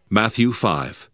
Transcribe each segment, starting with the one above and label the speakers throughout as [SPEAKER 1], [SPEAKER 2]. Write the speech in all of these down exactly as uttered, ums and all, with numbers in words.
[SPEAKER 1] Matthew five.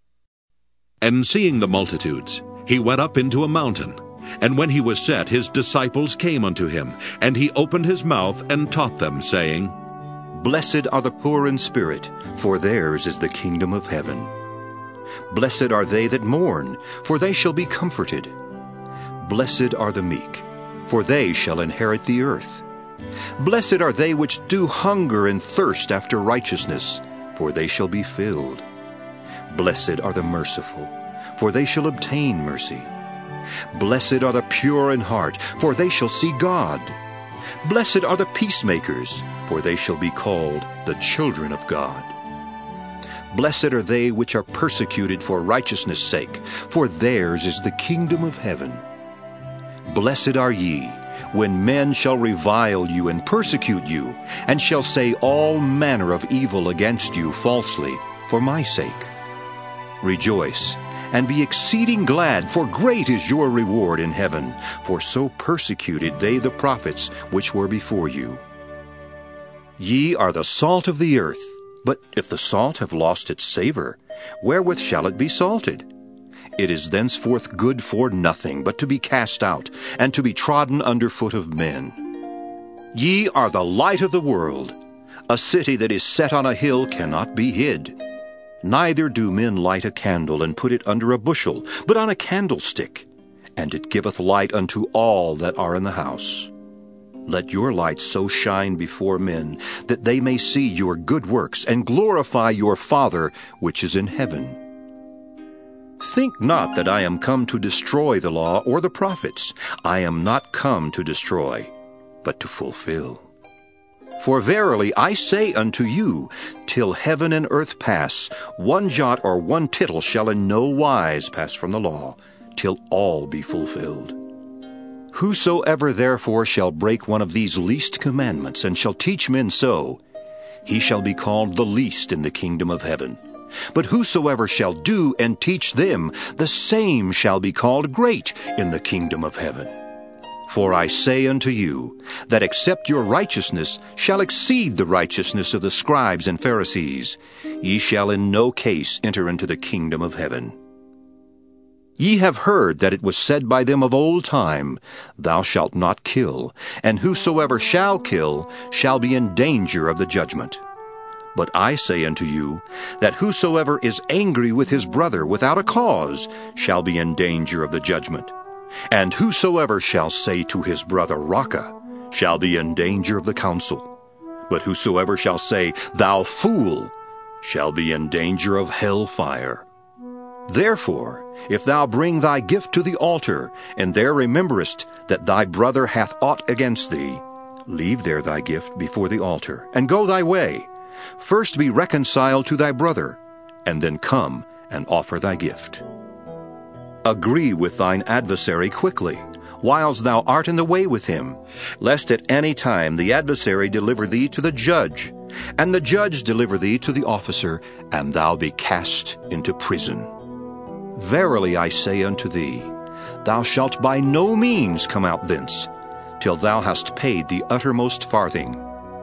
[SPEAKER 1] And seeing the multitudes, he went up into a mountain. And when he was set, his disciples came unto him, and he opened his mouth and taught them, saying,
[SPEAKER 2] Blessed are the poor in spirit, for theirs is the kingdom of heaven. Blessed are they that mourn, for they shall be comforted. Blessed are the meek, for they shall inherit the earth. Blessed are they which do hunger and thirst after righteousness, for they shall be filled. Blessed are the merciful, for they shall obtain mercy. Blessed are the pure in heart, for they shall see God. Blessed are the peacemakers, for they shall be called the children of God. Blessed are they which are persecuted for righteousness' sake, for theirs is the kingdom of heaven. Blessed are ye, when men shall revile you and persecute you, and shall say all manner of evil against you falsely, for my sake. Rejoice, and be exceeding glad, for great is your reward in heaven, for so persecuted they the prophets which were before you. Ye are the salt of the earth, but if the salt have lost its savour, wherewith shall it be salted? It is thenceforth good for nothing, but to be cast out, and to be trodden under foot of men. Ye are the light of the world. A city that is set on a hill cannot be hid. Neither do men light a candle and put it under a bushel, but on a candlestick, and it giveth light unto all that are in the house. Let your light so shine before men, that they may see your good works, and glorify your Father which is in heaven. Think not that I am come to destroy the law or the prophets. I am not come to destroy, but to fulfill. For verily I say unto you, till heaven and earth pass, one jot or one tittle shall in no wise pass from the law, till all be fulfilled. Whosoever therefore shall break one of these least commandments, and shall teach men so, he shall be called the least in the kingdom of heaven. But whosoever shall do and teach them, the same shall be called great in the kingdom of heaven. For I say unto you, that except your righteousness shall exceed the righteousness of the scribes and Pharisees, ye shall in no case enter into the kingdom of heaven. Ye have heard that it was said by them of old time, Thou shalt not kill, and whosoever shall kill shall be in danger of the judgment. But I say unto you, that whosoever is angry with his brother without a cause shall be in danger of the judgment. And whosoever shall say to his brother, Raca, shall be in danger of the council. But whosoever shall say, Thou fool, shall be in danger of hell fire. Therefore, if thou bring thy gift to the altar, and there rememberest that thy brother hath aught against thee, leave there thy gift before the altar, and go thy way. First be reconciled to thy brother, and then come and offer thy gift. Agree with thine adversary quickly, whiles thou art in the way with him, lest at any time the adversary deliver thee to the judge, and the judge deliver thee to the officer, and thou be cast into prison. Verily I say unto thee, thou shalt by no means come out thence, till thou hast paid the uttermost farthing.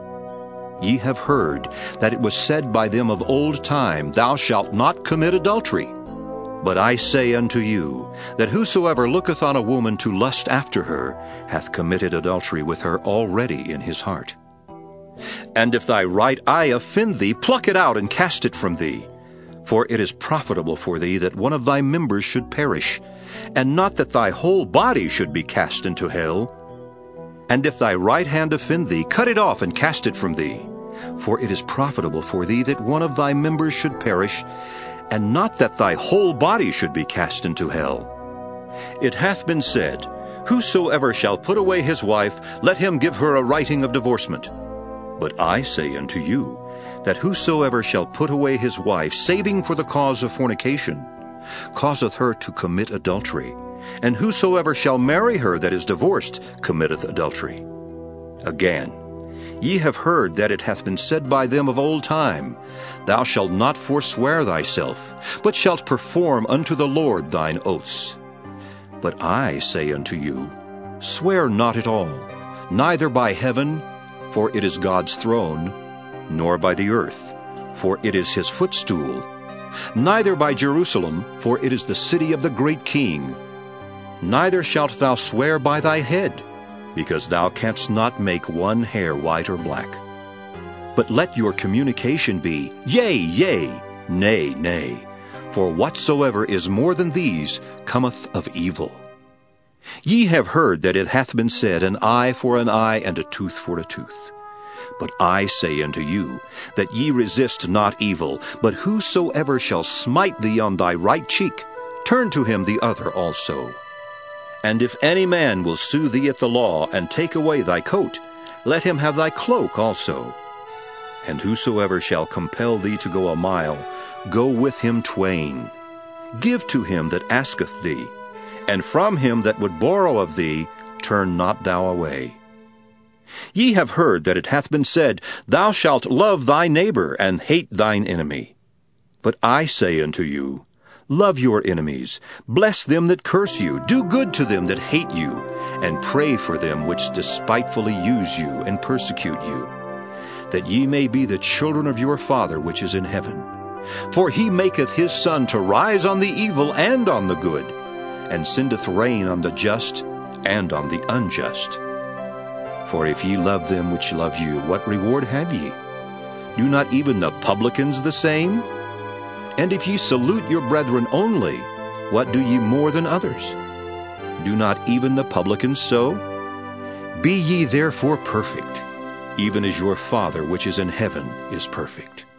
[SPEAKER 2] Ye have heard that it was said by them of old time, Thou shalt not commit adultery. But I say unto you, that whosoever looketh on a woman to lust after her, hath committed adultery with her already in his heart. And if thy right eye offend thee, pluck it out and cast it from thee. For it is profitable for thee that one of thy members should perish, and not that thy whole body should be cast into hell. And if thy right hand offend thee, cut it off and cast it from thee. For it is profitable for thee that one of thy members should perish, and not that thy whole body should be cast into hell. It hath been said, Whosoever shall put away his wife, let him give her a writing of divorcement. But I say unto you, that whosoever shall put away his wife, saving for the cause of fornication, causeth her to commit adultery. And whosoever shall marry her that is divorced committeth adultery. Again, ye have heard that it hath been said by them of old time, Thou shalt not forswear thyself, but shalt perform unto the Lord thine oaths. But I say unto you, Swear not at all, neither by heaven, for it is God's throne, nor by the earth, for it is his footstool, neither by Jerusalem, for it is the city of the great King. Neither shalt thou swear by thy head, because thou canst not make one hair white or black. But let your communication be, Yea, yea, nay, nay, for whatsoever is more than these cometh of evil. Ye have heard that it hath been said, An eye for an eye, and a tooth for a tooth. But I say unto you, that ye resist not evil, but whosoever shall smite thee on thy right cheek, turn to him the other also. And if any man will sue thee at the law, and take away thy coat, let him have thy cloak also. And whosoever shall compel thee to go a mile, go with him twain. Give to him that asketh thee, and from him that would borrow of thee, turn not thou away. Ye have heard that it hath been said, Thou shalt love thy neighbor, and hate thine enemy. But I say unto you, Love your enemies, bless them that curse you, do good to them that hate you, and pray for them which despitefully use you and persecute you, that ye may be the children of your Father which is in heaven. For he maketh his sun to rise on the evil and on the good, and sendeth rain on the just and on the unjust. For if ye love them which love you, what reward have ye? Do not even the publicans the same? And if ye salute your brethren only, what do ye more than others? Do not even the publicans so? Be ye therefore perfect, even as your Father which is in heaven is perfect.